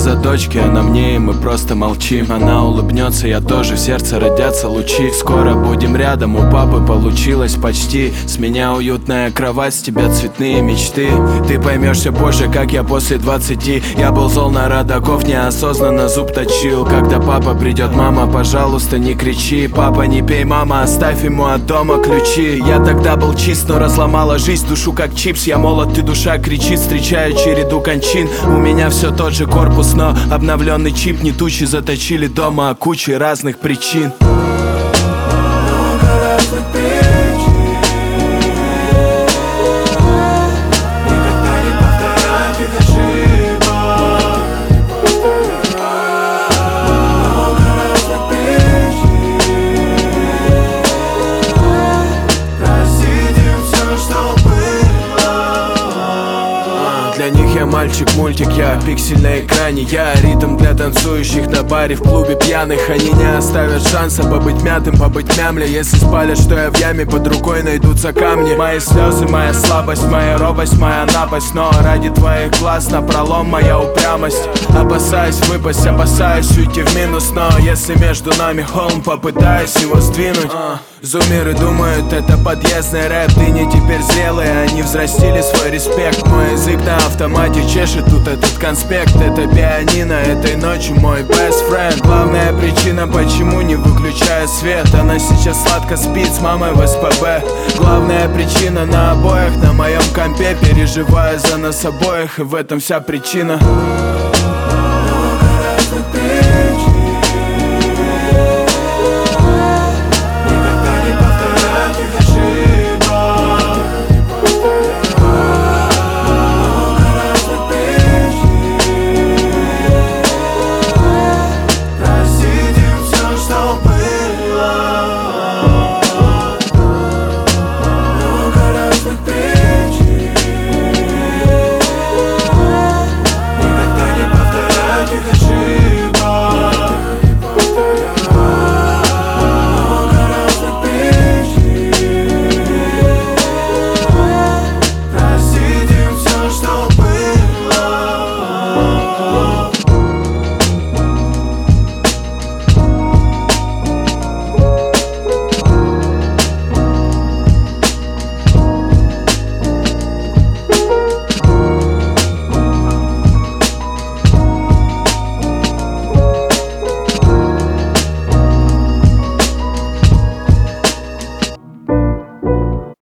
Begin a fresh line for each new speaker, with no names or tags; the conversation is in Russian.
глаза дочки, она мне, и мы просто молчим. Она улыбнется, я тоже, в сердце родятся лучи. Скоро будем рядом, у папы получилось почти. С меня уютная кровать, с тебя цветные мечты. Ты поймешь все позже, как я после 20. Я был зол на родаков, неосознанно зуб точил. Когда папа придет, мама, пожалуйста, не кричи. Папа, не пей, мама, оставь ему от дома ключи. Я тогда был чист, но разломала жизнь, душу как чипс. Я молод, ты душа кричит, встречаю череду кончин. У меня все тот же корпус, но обновленный чип. Не тучи заточили дома, а кучи разных причин.
Много разных причин. Никогда не повторять их ошибок. Много разных причин. Простите все, что было.
Для них я мальчик-мультик, я пиксель на экране. Я ритм для танцующих на баре в клубе пьяных. Они не оставят шанса побыть мятым, побыть мямля. Если спалят, что я в яме, под рукой найдутся камни. Мои слезы, моя слабость, моя робость, моя напасть. Но ради твоих глаз напролом моя упрямость. Опасаюсь выпасть, опасаюсь уйти в минус. Но если между нами холм, попытаюсь его сдвинуть. Зумеры думают, это подъездный рэп. Ты не теперь зрелый, они взрастили свой респект. Мой язык на автомате чешет тут этот конспект. Это пианино, этой ночью мой best friend. Главная причина, почему не выключаю свет. Она сейчас сладко спит с мамой в СПБ. Главная причина на обоях, на моем компе. Переживаю за нас обоих, и в этом вся причина.